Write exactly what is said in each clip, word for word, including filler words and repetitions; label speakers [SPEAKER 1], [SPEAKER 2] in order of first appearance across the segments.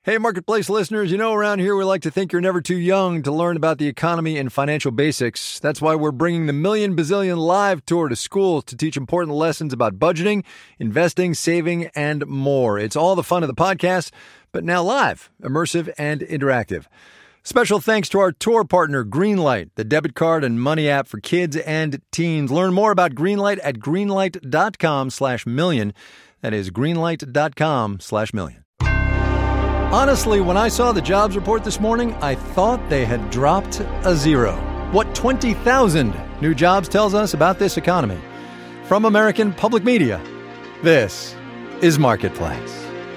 [SPEAKER 1] Hey, Marketplace listeners, you know around here we like to think you're never too young to learn about the economy and financial basics. That's why we're bringing the Million Bazillion Live Tour to schools to teach important lessons about budgeting, investing, saving, and more. It's all the fun of the podcast, but now live, immersive, and interactive. Special thanks to our tour partner, Greenlight, the debit card and money app for kids and teens. Learn more about Greenlight at greenlight.com slash million. That is greenlight.com slash million. Honestly, when I saw the jobs report this morning, I thought they had dropped a zero. What twenty thousand new jobs tells us about this economy. From American Public Media, this is Marketplace.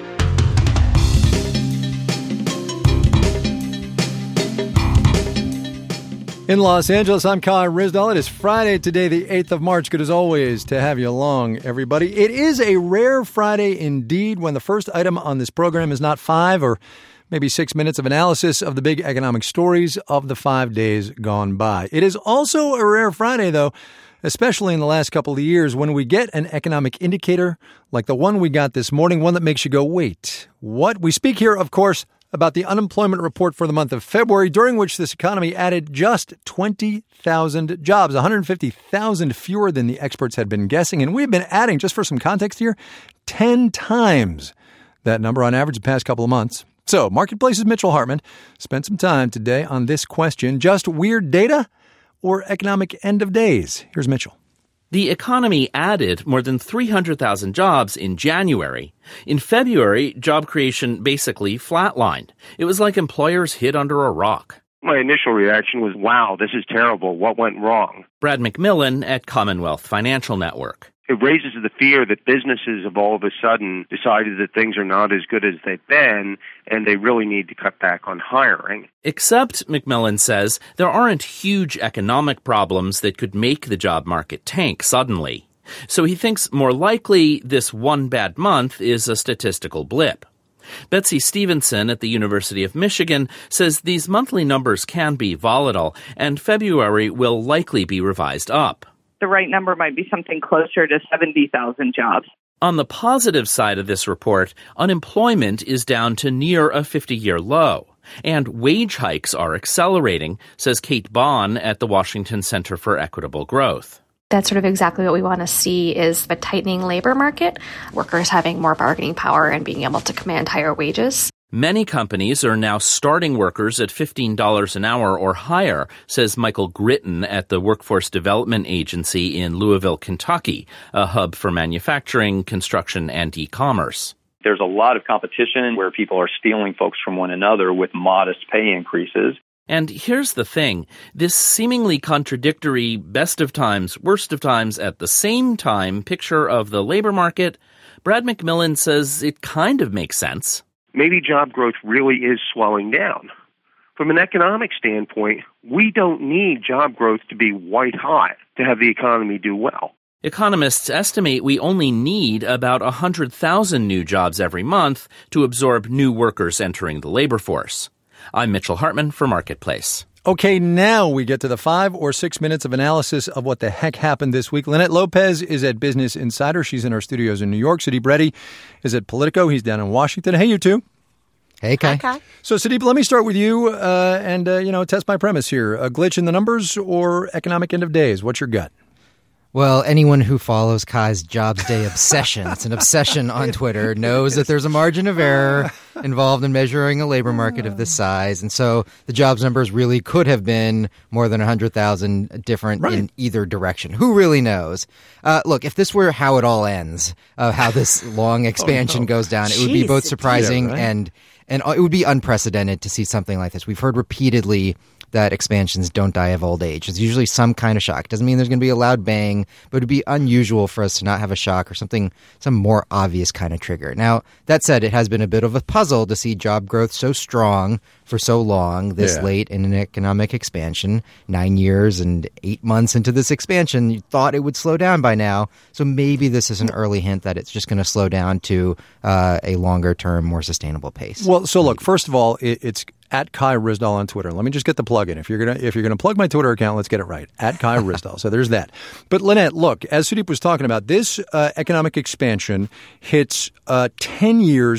[SPEAKER 1] In Los Angeles, I'm Kai Ryssdal. It is Friday today, the eighth of March. Good as always to have you along, everybody. It is a rare Friday indeed when the first item on this program is not five or maybe six minutes of analysis of the big economic stories of the five days gone by. It is also a rare Friday, though, especially in the last couple of years when we get an economic indicator like the one we got this morning, one that makes you go, wait, what? We speak here, of course, about the unemployment report for the month of February, during which this economy added just twenty thousand jobs, one hundred fifty thousand fewer than the experts had been guessing. And we've been adding, just for some context here, ten times that number on average the past couple of months. So Marketplace's Mitchell Hartman spent some time today on this question: just weird data or economic end of days? Here's Mitchell.
[SPEAKER 2] The economy added more than three hundred thousand jobs in January. In February, job creation basically flatlined. It was like employers hid under a rock.
[SPEAKER 3] My initial reaction was, wow, this is terrible. What went wrong?
[SPEAKER 2] Brad McMillan at Commonwealth Financial Network.
[SPEAKER 3] It raises the fear that businesses have all of a sudden decided that things are not as good as they've been, and they really need to cut back on hiring.
[SPEAKER 2] Except, McMillan says, there aren't huge economic problems that could make the job market tank suddenly. So he thinks more likely this one bad month is a statistical blip. Betsy Stevenson at the University of Michigan says these monthly numbers can be volatile, and February will likely be revised up.
[SPEAKER 4] The right number might be something closer to seventy thousand jobs.
[SPEAKER 2] On the positive side of this report, unemployment is down to near a fifty-year low. And wage hikes are accelerating, says Kate Bond at the Washington Center for Equitable Growth.
[SPEAKER 5] That's sort of exactly what we want to see is the tightening labor market, workers having more bargaining power and being able to command higher wages.
[SPEAKER 2] Many companies are now starting workers at fifteen dollars an hour or higher, says Michael Gritton at the Workforce Development Agency in Louisville, Kentucky, a hub for manufacturing, construction, and e-commerce.
[SPEAKER 6] There's a lot of competition where people are stealing folks from one another with modest pay increases.
[SPEAKER 2] And here's the thing. This seemingly contradictory best of times, worst of times at the same time picture of the labor market, Brad McMillan says it kind of makes sense.
[SPEAKER 3] Maybe job growth really is slowing down. From an economic standpoint, we don't need job growth to be white hot to have the economy do well.
[SPEAKER 2] Economists estimate we only need about one hundred thousand new jobs every month to absorb new workers entering the labor force. I'm Mitchell Hartman for Marketplace.
[SPEAKER 1] Okay, now we get to the five or six minutes of analysis of what the heck happened this week. Lynette Lopez is at Business Insider. She's in our studios in New York. Sudeep Reddy is at Politico. He's down in Washington. Hey, you two.
[SPEAKER 7] Hey, Kai.
[SPEAKER 5] Hi, Kai.
[SPEAKER 1] So, Sudeep, let me start with you uh, and, uh, you know, test my premise here. A glitch in the numbers or economic end of days? What's your gut?
[SPEAKER 7] Well, anyone who follows Kai's Jobs Day obsession, it's an obsession on Twitter, knows that there's a margin of error involved in measuring a labor market of this size. And so the jobs numbers really could have been more than one hundred thousand different right. in either direction. Who really knows? Uh, look, if this were how it all ends, uh, how this long expansion oh, no. goes down, it Jeez. would be both surprising yeah, right? and, and it would be unprecedented to see something like this. We've heard repeatedly that expansions don't die of old age. It's usually some kind of shock. Doesn't mean there's going to be a loud bang, but it would be unusual for us to not have a shock or something, some more obvious kind of trigger. Now, that said, it has been a bit of a puzzle to see job growth so strong for so long this yeah. late in an economic expansion. Nine years and eight months into this expansion, you thought it would slow down by now. So maybe this is an early hint that it's just going to slow down to uh, a longer term, more sustainable pace.
[SPEAKER 1] Well, so look, first of all, it, it's at Kai Ryssdal on Twitter. Let me just get the plug in. If you're gonna if you're gonna plug my Twitter account, let's get it right. At Kai Ryssdal. So there's that. But Lynette, look, as Sudeep was talking about, this uh, economic expansion hits uh, ten years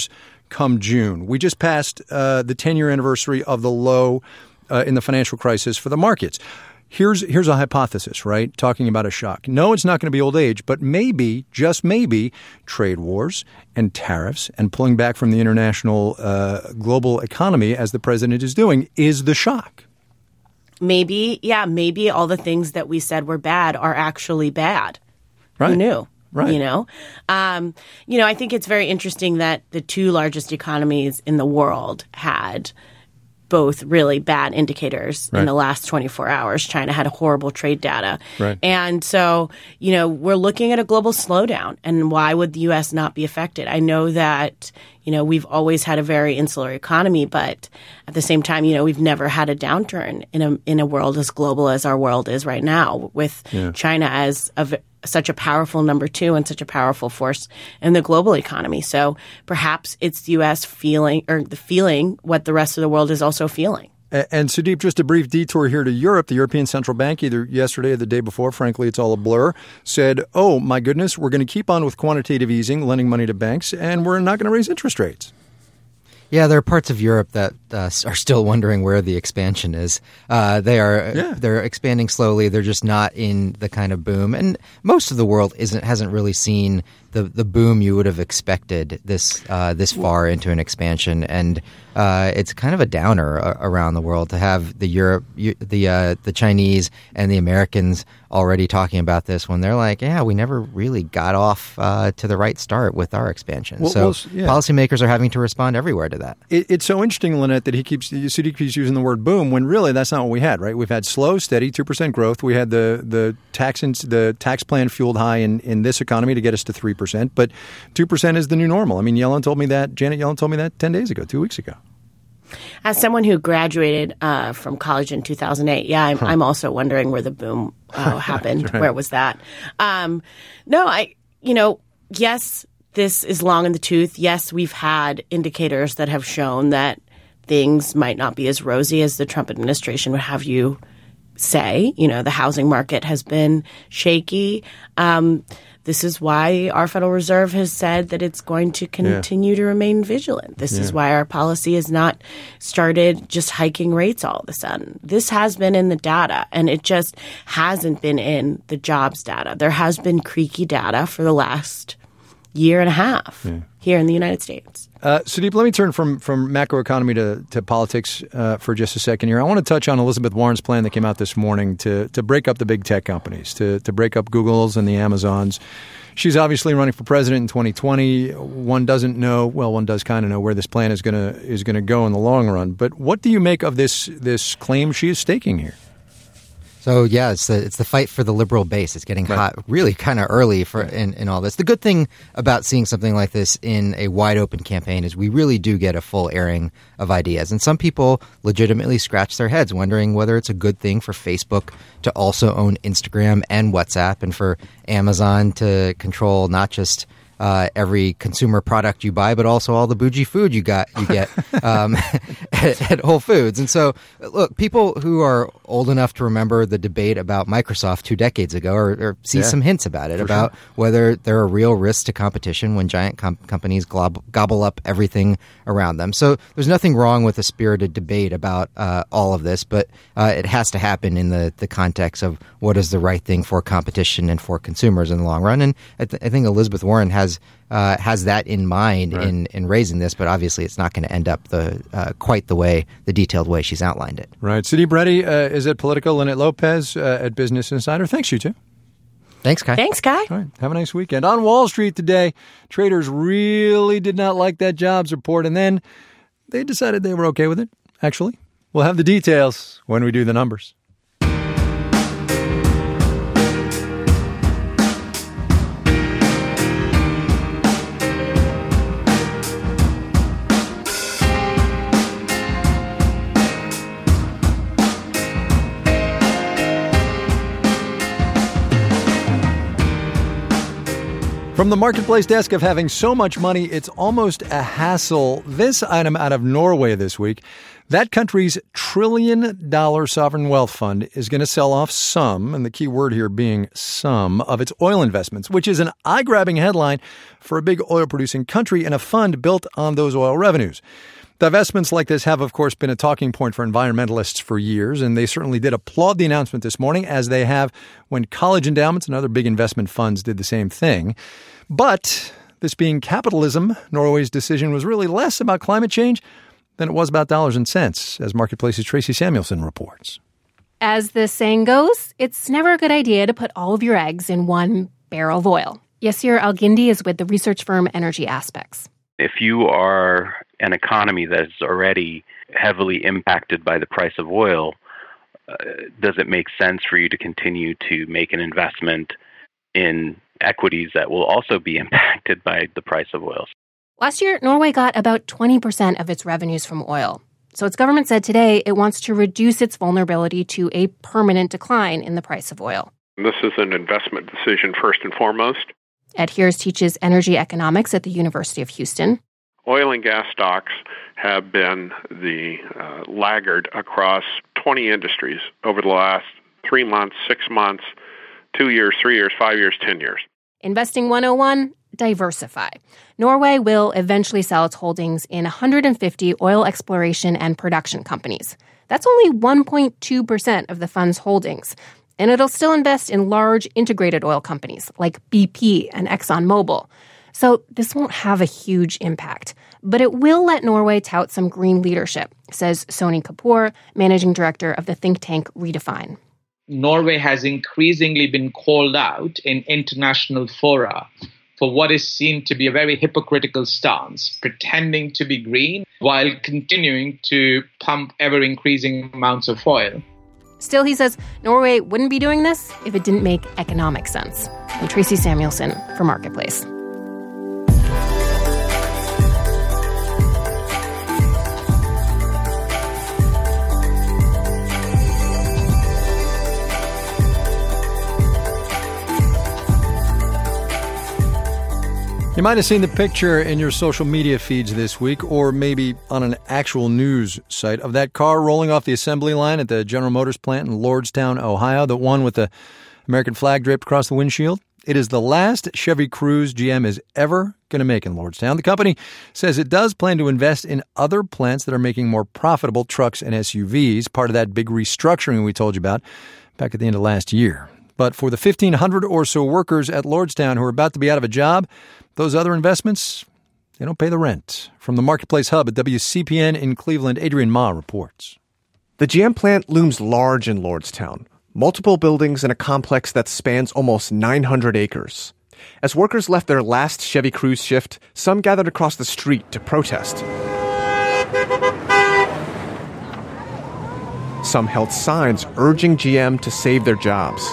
[SPEAKER 1] come June. We just passed uh, the ten-year anniversary of the low uh, in the financial crisis for the markets. Here's here's a hypothesis, right? Talking about a shock. No, it's not going to be old age, but maybe, just maybe, trade wars and tariffs and pulling back from the international uh, global economy, as the president is doing, is the shock.
[SPEAKER 8] Maybe, yeah, maybe all the things that we said were bad are actually bad.
[SPEAKER 1] Right.
[SPEAKER 8] Who knew?
[SPEAKER 1] Right.
[SPEAKER 8] You know, um, you know, I think it's very interesting that the two largest economies in the world had both really bad indicators
[SPEAKER 1] right.
[SPEAKER 8] in the last twenty-four hours. China had horrible trade data.
[SPEAKER 1] Right.
[SPEAKER 8] And so, you know, we're looking at a global slowdown. And why would the U S not be affected? I know that, you know, we've always had a very insular economy, but at the same time, you know, we've never had a downturn in a in a world as global as our world is right now, with
[SPEAKER 1] yeah.
[SPEAKER 8] China as a such a powerful number two and such a powerful force in the global economy. So perhaps it's the U S feeling or the feeling what the rest of the world is also feeling.
[SPEAKER 1] And Sudeep, just a brief detour here to Europe. The European Central Bank, either yesterday or the day before, frankly, it's all a blur, said, oh, my goodness, we're going to keep on with quantitative easing, lending money to banks, and we're not going to raise interest rates.
[SPEAKER 7] Yeah, there are parts of Europe that uh, are still wondering where the expansion is. Uh, they are
[SPEAKER 1] yeah.
[SPEAKER 7] they're expanding slowly. They're just not in the kind of boom, and most of the world isn't hasn't really seen the the boom you would have expected this uh, this far into an expansion. And uh, it's kind of a downer uh, around the world to have the Europe, the uh, the Chinese, and the Americans already talking about this when they're like, yeah, we never really got off uh, to the right start with our expansion.
[SPEAKER 1] Well,
[SPEAKER 7] so
[SPEAKER 1] well, yeah.
[SPEAKER 7] policymakers are having to respond everywhere to that.
[SPEAKER 1] It, it's so interesting, Lynette, that he keeps Sudeep keeps using the word boom when really that's not what we had, right? We've had slow, steady two percent growth. We had the the tax the tax plan fueled high in, in this economy to get us to three percent, but two percent is the new normal. I mean, Yellen told me that, Janet Yellen told me that ten days ago, two weeks ago.
[SPEAKER 8] As someone who graduated uh, from college in two thousand eight, yeah, I'm, huh. I'm also wondering where the boom uh, happened. Right. Where was that? Um, no, I, you know, yes, this is long in the tooth. Yes, we've had indicators that have shown that things might not be as rosy as the Trump administration would have you say. You know, the housing market has been shaky. Um, This is why our Federal Reserve has said that it's going to continue yeah. to remain vigilant. This yeah. is why our policy has not started just hiking rates all of a sudden. This has been in the data, and it just hasn't been in the jobs data. There has been creaky data for the last year and a half yeah. here in the United States.
[SPEAKER 1] Uh, Sudeep, let me turn from, from macroeconomy to, to politics uh, for just a second here. I want to touch on Elizabeth Warren's plan that came out this morning to to break up the big tech companies, to, to break up Google's and the Amazons. She's obviously running for president in twenty twenty. One doesn't know, well, one does kind of know where this plan is going to is going to go in the long run. But what do you make of this this claim she is staking here?
[SPEAKER 7] So, yeah, it's the it's the fight for the liberal base. It's getting right. hot really kind of early for in, in all this. The good thing about seeing something like this in a wide-open campaign is we really do get a full airing of ideas. And some people legitimately scratch their heads wondering whether it's a good thing for Facebook to also own Instagram and WhatsApp, and for Amazon to control not just Uh, every consumer product you buy, but also all the bougie food you got you get um, at, at Whole Foods. And so, look, people who are old enough to remember the debate about Microsoft two decades ago, or, or see yeah, some hints about it, about sure. whether there are real risks to competition when giant com- companies glob- gobble up everything around them. So there's nothing wrong with a spirited debate about uh, all of this, but uh, it has to happen in the, the context of what is the right thing for competition and for consumers in the long run. And I, th- I think Elizabeth Warren has Uh, has that in mind right. in, in raising this, but obviously it's not going to end up the uh, quite the way, the detailed way she's outlined it.
[SPEAKER 1] Right. Sudeep Reddy uh, is at Politico, Lynette Lopez uh, at Business Insider. Thanks, you two.
[SPEAKER 7] Thanks, Kai.
[SPEAKER 8] Thanks, Kai.
[SPEAKER 1] All right. Have a nice weekend. On Wall Street today, traders really did not like that jobs report, and then they decided they were okay with it, actually. We'll have the details when we do the numbers. From the marketplace desk of having so much money, it's almost a hassle. This item out of Norway this week. That country's trillion dollar sovereign wealth fund is going to sell off some, and the key word here being some, of its oil investments, which is an eye-grabbing headline for a big oil-producing country and a fund built on those oil revenues. Divestments like this have, of course, been a talking point for environmentalists for years, and they certainly did applaud the announcement this morning, as they have when college endowments and other big investment funds did the same thing. But this being capitalism, Norway's decision was really less about climate change than it was about dollars and cents, as Marketplace's Tracy Samuelson reports.
[SPEAKER 9] As the saying goes, it's never a good idea to put all of your eggs in one barrel of oil. Yasir Al-Gindi is with the research firm Energy Aspects.
[SPEAKER 10] If you are an economy that is already heavily impacted by the price of oil, uh, does it make sense for you to continue to make an investment in equities that will also be impacted by the price of oil?
[SPEAKER 9] Last year, Norway got about twenty percent of its revenues from oil. So its government said today it wants to reduce its vulnerability to a permanent decline in the price of oil.
[SPEAKER 11] This is an investment decision first and foremost.
[SPEAKER 9] Ed Heers teaches energy economics at the University of Houston.
[SPEAKER 11] Oil and gas stocks have been the uh, laggard across twenty industries over the last three months, six months, two years, three years, five years, ten years.
[SPEAKER 9] Investing one oh one, diversify. Norway will eventually sell its holdings in one hundred fifty oil exploration and production companies. That's only one point two percent of the fund's holdings. And it'll still invest in large integrated oil companies like B P and ExxonMobil. So this won't have a huge impact. But it will let Norway tout some green leadership, says Soni Kapoor, managing director of the think tank Redefine.
[SPEAKER 12] Norway has increasingly been called out in international fora for what is seen to be a very hypocritical stance, pretending to be green while continuing to pump ever-increasing amounts of oil.
[SPEAKER 9] Still, he says, Norway wouldn't be doing this if it didn't make economic sense. I'm Tracy Samuelson for Marketplace.
[SPEAKER 1] You might have seen the picture in your social media feeds this week, or maybe on an actual news site, of that car rolling off the assembly line at the General Motors plant in Lordstown, Ohio, the one with the American flag draped across the windshield. It is the last Chevy Cruze G M is ever going to make in Lordstown. The company says it does plan to invest in other plants that are making more profitable trucks and S U Vs, part of that big restructuring we told you about back at the end of last year. But for the fifteen hundred or so workers at Lordstown who are about to be out of a job, those other investments, they don't pay the rent. From the Marketplace Hub at W C P N in Cleveland, Adrian Ma reports.
[SPEAKER 13] The G M plant looms large in Lordstown. Multiple buildings in a complex that spans almost nine hundred acres. As workers left their last Chevy Cruze shift, some gathered across the street to protest. Some held signs urging G M to save their jobs.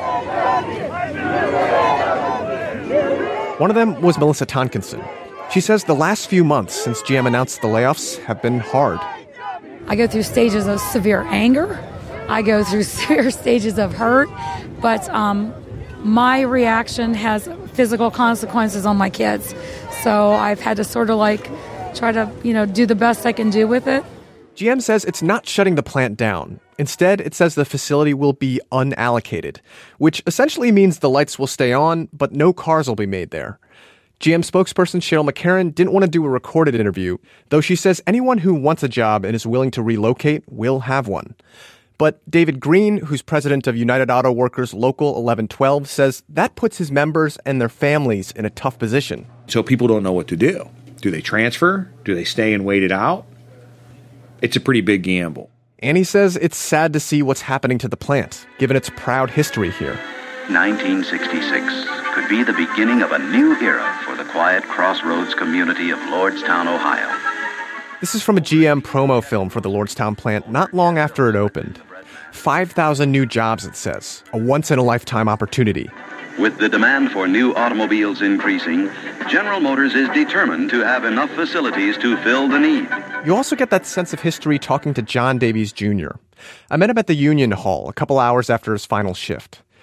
[SPEAKER 13] One of them was Melissa Tonkinson. She says the last few months since G M announced the layoffs have been hard.
[SPEAKER 14] I go through stages of severe anger. I go through severe stages of hurt. But um, my reaction has physical consequences on my kids. So I've had to sort of like try to, you know, do the best I can do with it.
[SPEAKER 13] G M says it's not shutting the plant down. Instead, it says the facility will be unallocated, which essentially means the lights will stay on, but no cars will be made there. G M spokesperson Cheryl McCarran didn't want to do a recorded interview, though she says anyone who wants a job and is willing to relocate will have one. But David Green, who's president of United Auto Workers Local eleven twelve, says that puts his members and their families in a tough position.
[SPEAKER 15] So people don't know what to do. Do they transfer? Do they stay and wait it out? It's a pretty big gamble.
[SPEAKER 13] And he says it's sad to see what's happening to the plant, given its proud history here.
[SPEAKER 16] nineteen sixty-six could be the beginning of a new era for the quiet crossroads community of Lordstown, Ohio.
[SPEAKER 13] This is from a G M promo film for the Lordstown plant not long after it opened. five thousand new jobs, it says, a once-in-a-lifetime opportunity.
[SPEAKER 16] With the demand for new automobiles increasing, General Motors is determined to have enough facilities to fill the need.
[SPEAKER 13] You also get that sense of history talking to John Davies Junior I met him at the Union Hall a couple hours after his final shift.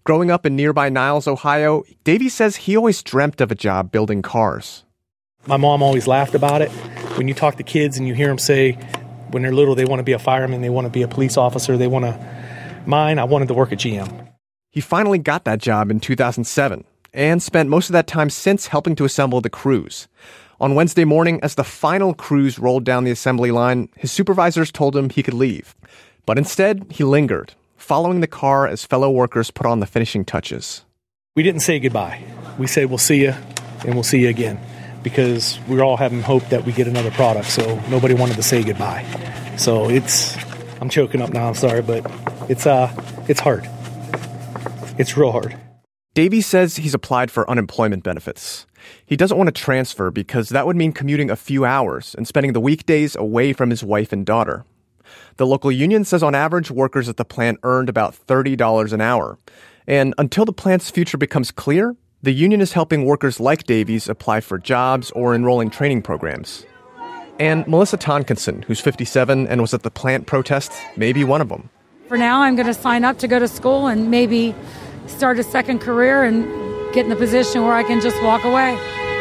[SPEAKER 13] Growing up in nearby Niles, Ohio, Davey says he always dreamt of a job building cars.
[SPEAKER 17] My mom always laughed about it. When you talk to kids and you hear them say when they're little they want to be a fireman, they want to be a police officer, they want to... Mine, I wanted to work at G M.
[SPEAKER 13] He finally got that job in two thousand seven and spent most of that time since helping to assemble the Cruze. On Wednesday morning, as the final Cruze rolled down the assembly line, his supervisors told him he could leave. But instead, he lingered, following the car as fellow workers put on the finishing touches.
[SPEAKER 17] We didn't say goodbye. We said we'll see you, and we'll see you again, because we were all having hope that we get another product, so nobody wanted to say goodbye. So it's, I'm choking up now, I'm sorry, but it's uh, it's hard. It's real hard.
[SPEAKER 13] Davey says he's applied for unemployment benefits. He doesn't want to transfer because that would mean commuting a few hours and spending the weekdays away from his wife and daughter. The local union says on average, workers at the plant earned about thirty dollars an hour. And until the plant's future becomes clear, the union is helping workers like Davies apply for jobs or enroll in training programs. And Melissa Tonkinson, who's fifty-seven and was at the plant protest, may be one of them.
[SPEAKER 14] For now, I'm going to sign up to go to school and maybe start a second career and get in a position where I can just walk away.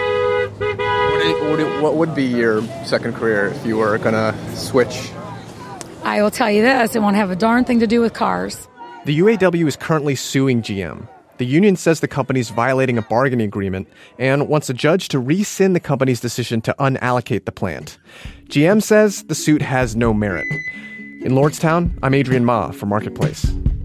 [SPEAKER 13] What would be your second career if you were going to switch?
[SPEAKER 14] I will tell you this, it won't have a darn thing to do with cars.
[SPEAKER 13] The U A W is currently suing G M. The union says the company's violating a bargaining agreement and wants a judge to rescind the company's decision to unallocate the plant. G M says the suit has no merit. In Lordstown, I'm Adrian Ma for Marketplace.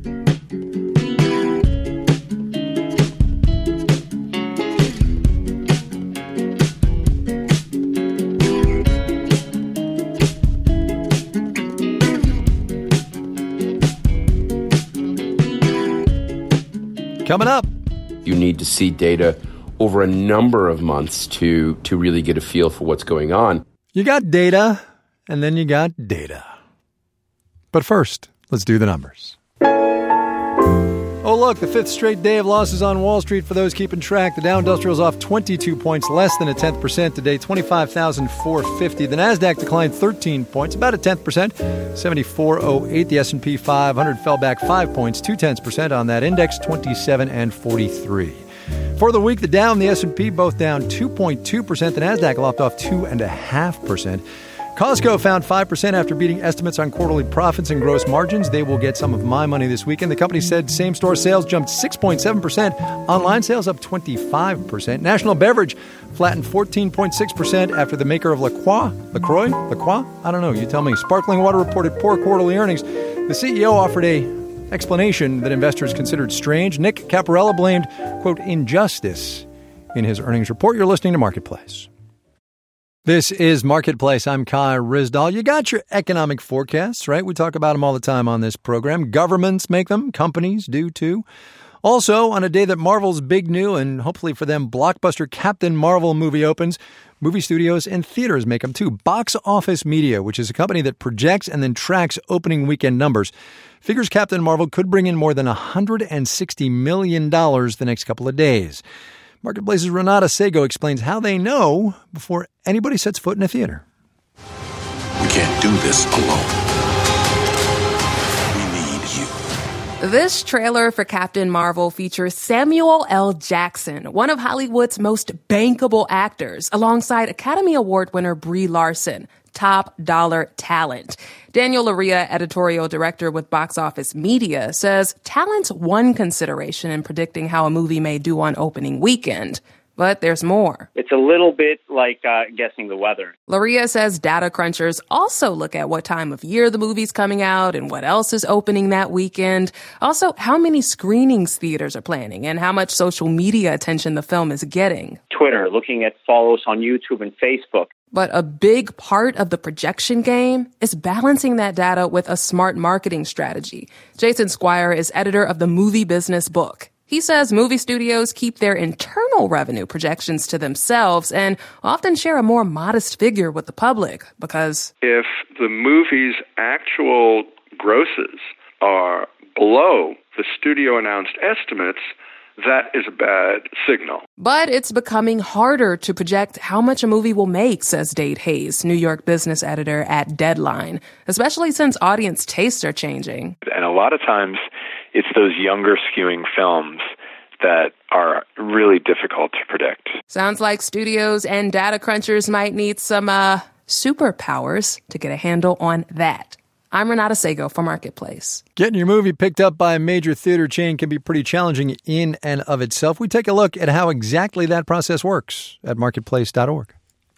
[SPEAKER 1] Coming up.
[SPEAKER 18] You need to see data over a number of months to, to really get a feel for what's going on.
[SPEAKER 1] You got data, and then you got data. But first, let's do the numbers. Oh, look, the fifth straight day of losses on Wall Street for those keeping track. The Dow Industrial's off twenty-two points, less than a tenth percent today, twenty-five thousand four hundred fifty. The Nasdaq declined thirteen points, about a tenth percent, seventy-four oh eight. The S and P five hundred fell back five points, two tenths percent on that index, twenty-seven and forty-three. For the week, the Dow and the S and P both down two point two percent. The Nasdaq lopped off two point five percent. Costco found five percent after beating estimates on quarterly profits and gross margins. They will get some of my money this weekend. The company said same-store sales jumped six point seven percent. Online sales up twenty-five percent. National Beverage flattened fourteen point six percent after the maker of La Croix, LaCroix, LaCroix? I don't know, you tell me. Sparkling Water reported poor quarterly earnings. The C E O offered a explanation that investors considered strange. Nick Caparella blamed, quote, injustice in his earnings report. You're listening to Marketplace. This is Marketplace. I'm Kai Ryssdal. You got your economic forecasts, right? We talk about them all the time on this program. Governments make them. Companies do, too. Also, on a day that Marvel's big new and hopefully for them blockbuster Captain Marvel movie opens, movie studios and theaters make them, too. Box Office Media, which is a company that projects and then tracks opening weekend numbers, figures Captain Marvel could bring in more than one hundred sixty million dollars the next couple of days. Marketplace's Renata Sego explains how they know before anybody sets foot in a theater.
[SPEAKER 19] We can't do this alone. We need you.
[SPEAKER 20] This trailer for Captain Marvel features Samuel L. Jackson, one of Hollywood's most bankable actors, alongside Academy Award winner Brie Larson. Top dollar talent. Daniel Laria, editorial director with Box Office Media, says talent's one consideration in predicting how a movie may do on opening weekend. But there's more.
[SPEAKER 21] It's a little bit like uh, guessing the weather.
[SPEAKER 20] Laria says data crunchers also look at what time of year the movie's coming out and what else is opening that weekend. Also, how many screenings theaters are planning and how much social media attention the film is getting.
[SPEAKER 21] Twitter, looking at follows on YouTube and Facebook.
[SPEAKER 20] But a big part of the projection game is balancing that data with a smart marketing strategy. Jason Squire is editor of the Movie Business Book. He says movie studios keep their internal revenue projections to themselves and often share a more modest figure with the public because
[SPEAKER 22] if the movie's actual grosses are below the studio-announced estimates, that is a bad signal.
[SPEAKER 20] But it's becoming harder to project how much a movie will make, says Dade Hayes, New York business editor at Deadline, especially since audience tastes are changing.
[SPEAKER 23] And a lot of times
[SPEAKER 4] it's those younger skewing films that are really difficult to predict.
[SPEAKER 20] Sounds like studios and data crunchers might need some uh, superpowers to get a handle on that. I'm Renata Sago for Marketplace.
[SPEAKER 1] Getting your movie picked up by a major theater chain can be pretty challenging in and of itself. We take a look at how exactly that process works at marketplace dot org.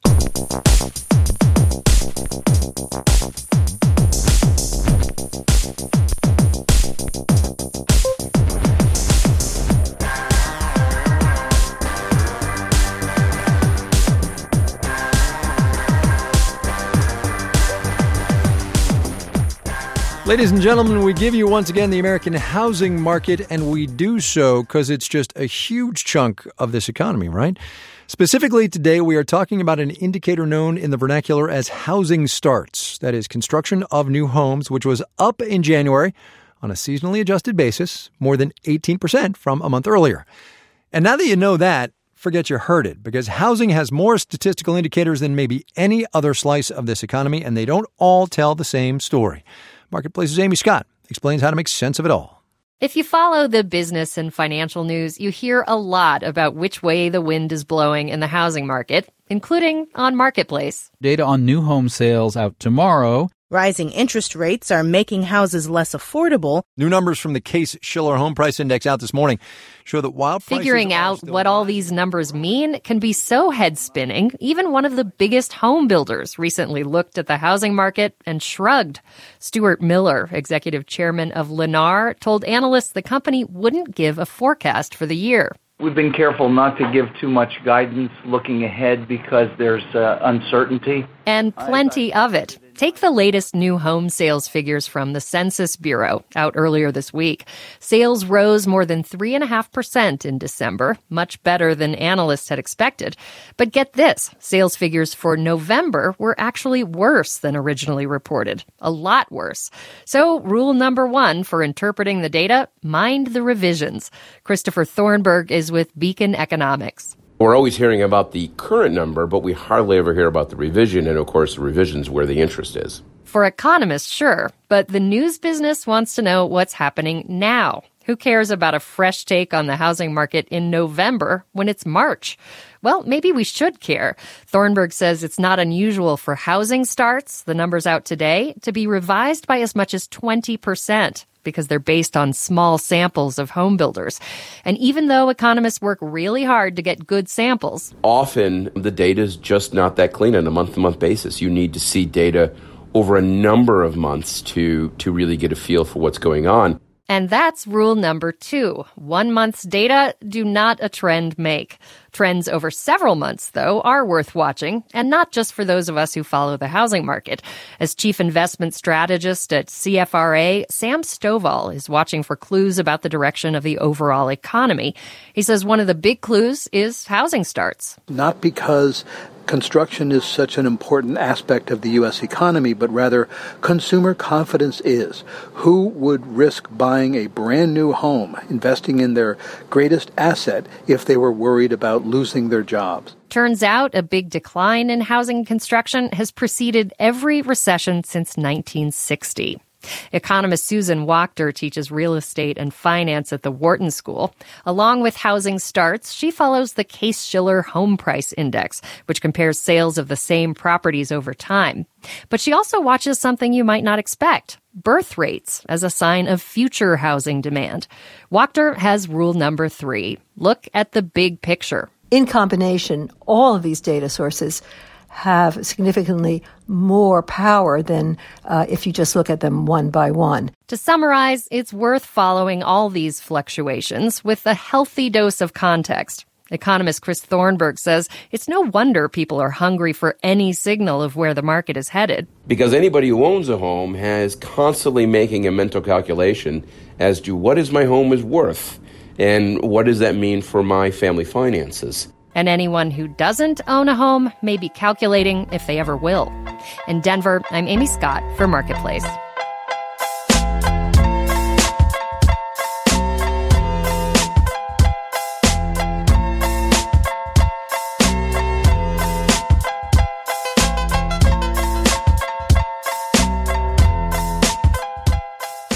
[SPEAKER 1] Ladies and gentlemen, we give you once again the American housing market, and we do so because it's just a huge chunk of this economy, right? Specifically today, we are talking about an indicator known in the vernacular as housing starts. That is construction of new homes, which was up in January on a seasonally adjusted basis, more than eighteen percent from a month earlier. And now that you know that, forget you heard it, because housing has more statistical indicators than maybe any other slice of this economy, and they don't all tell the same story. Marketplace's Amy Scott explains how to make sense of it all.
[SPEAKER 6] If you follow the business and financial news, you hear a lot about which way the wind is blowing in the housing market, including on Marketplace.
[SPEAKER 23] Data on new home sales out tomorrow.
[SPEAKER 24] Rising interest rates are making houses less affordable.
[SPEAKER 1] New numbers from the Case-Shiller Home Price Index out this morning show that while
[SPEAKER 6] figuring out what all these numbers mean can be so head-spinning, even one of the biggest home builders recently looked at the housing market and shrugged. Stuart Miller, executive chairman of Lennar, told analysts the company wouldn't give a forecast for the year.
[SPEAKER 25] We've been careful not to give too much guidance looking ahead because there's uh, uncertainty.
[SPEAKER 6] And plenty of it. Take the latest new home sales figures from the Census Bureau out earlier this week. Sales rose more than three point five percent in December, much better than analysts had expected. But get this, sales figures for November were actually worse than originally reported. A lot worse. So rule number one for interpreting the data, mind the revisions. Christopher Thornburg is with Beacon Economics.
[SPEAKER 18] We're always hearing about the current number, but we hardly ever hear about the revision, and of course the revision's where the interest is.
[SPEAKER 6] For economists, sure, but the news business wants to know what's happening now. Who cares about a fresh take on the housing market in November when it's March? Well, maybe we should care. Thornburg says it's not unusual for housing starts, the numbers out today, to be revised by as much as twenty percent. Because they're based on small samples of home builders. And even though economists work really hard to get good samples,
[SPEAKER 18] often the data is just not that clean on a month-to-month basis. You need to see data over a number of months to, to really get a feel for what's going on.
[SPEAKER 6] And that's rule number two. One month's data do not a trend make. Trends over several months, though, are worth watching, and not just for those of us who follow the housing market. As chief investment strategist at C F R A, Sam Stovall is watching for clues about the direction of the overall economy. He says one of the big clues is housing starts.
[SPEAKER 26] Not because construction is such an important aspect of the U S economy, but rather consumer confidence is. Who would risk buying a brand new home, investing in their greatest asset, if they were worried about losing their jobs?
[SPEAKER 6] Turns out a big decline in housing construction has preceded every recession since nineteen sixty. Economist Susan Wachter teaches real estate and finance at the Wharton School. Along with housing starts, she follows the Case-Shiller Home Price Index, which compares sales of the same properties over time. But she also watches something you might not expect, birth rates, as a sign of future housing demand. Wachter has rule number three. Look at the big picture.
[SPEAKER 27] In combination, all of these data sources have significantly more power than uh, if you just look at them one by one.
[SPEAKER 6] To summarize, it's worth following all these fluctuations with a healthy dose of context. Economist Chris Thornburg says it's no wonder people are hungry for any signal of where the market is headed.
[SPEAKER 18] Because anybody who owns a home has constantly making a mental calculation as to what is my home is worth and what does that mean for my family finances.
[SPEAKER 6] And anyone who doesn't own a home may be calculating if they ever will. In Denver, I'm Amy Scott for Marketplace.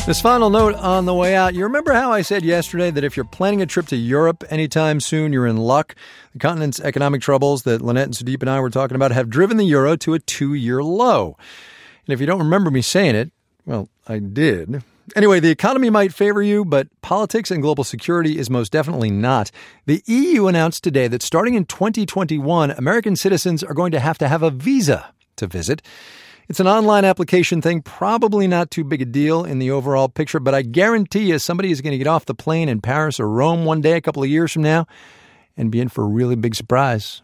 [SPEAKER 1] This final note on the way out. You remember how I said yesterday that if you're planning a trip to Europe anytime soon, you're in luck? The continent's economic troubles that Lynette and Sudeep and I were talking about have driven the euro to a two-year low. And if you don't remember me saying it, well, I did. Anyway, the economy might favor you, but politics and global security is most definitely not. The E U announced today that starting in twenty twenty-one, American citizens are going to have to have a visa to visit. It's an online application thing, probably not too big a deal in the overall picture, but I guarantee you somebody is going to get off the plane in Paris or Rome one day a couple of years from now and be in for a really big surprise.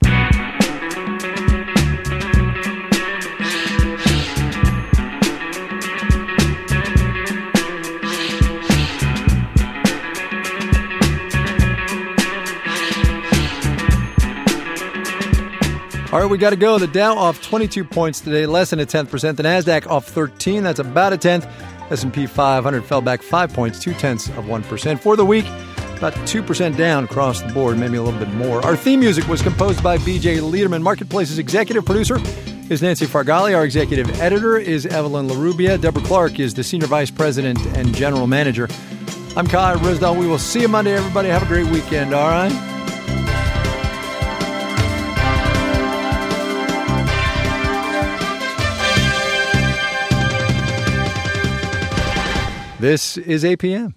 [SPEAKER 1] All right, we got to go. The Dow off twenty-two points today, less than a tenth percent. The NASDAQ off thirteen. That's about a tenth. S and P five hundred fell back five points, two tenths of one percent. For the week, about two percent down across the board, maybe a little bit more. Our theme music was composed by B J Liederman. Marketplace's executive producer is Nancy Fargali. Our executive editor is Evelyn LaRubia. Deborah Clark is the senior vice president and general manager. I'm Kai Risdall. We will see you Monday, everybody. Have a great weekend, all right? This is A P M.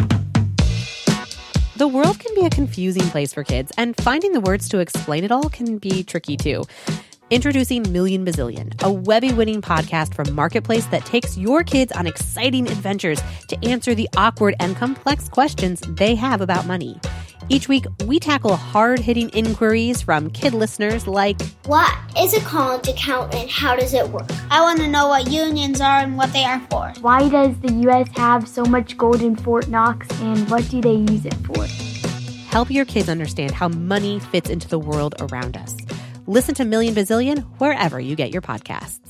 [SPEAKER 2] The world can be a confusing place for kids, and finding the words to explain it all can be tricky too. Introducing Million Bazillion, a Webby-winning podcast from Marketplace that takes your kids on exciting adventures to answer the awkward and complex questions they have about money. Each week, we tackle hard-hitting inquiries from kid listeners like,
[SPEAKER 3] what is a college account and how does it work?
[SPEAKER 5] I want to know what unions are and what they are for.
[SPEAKER 7] Why does the U S have so much gold in Fort Knox and what do they use it for?
[SPEAKER 2] Help your kids understand how money fits into the world around us. Listen to Million Bazillion wherever you get your podcasts.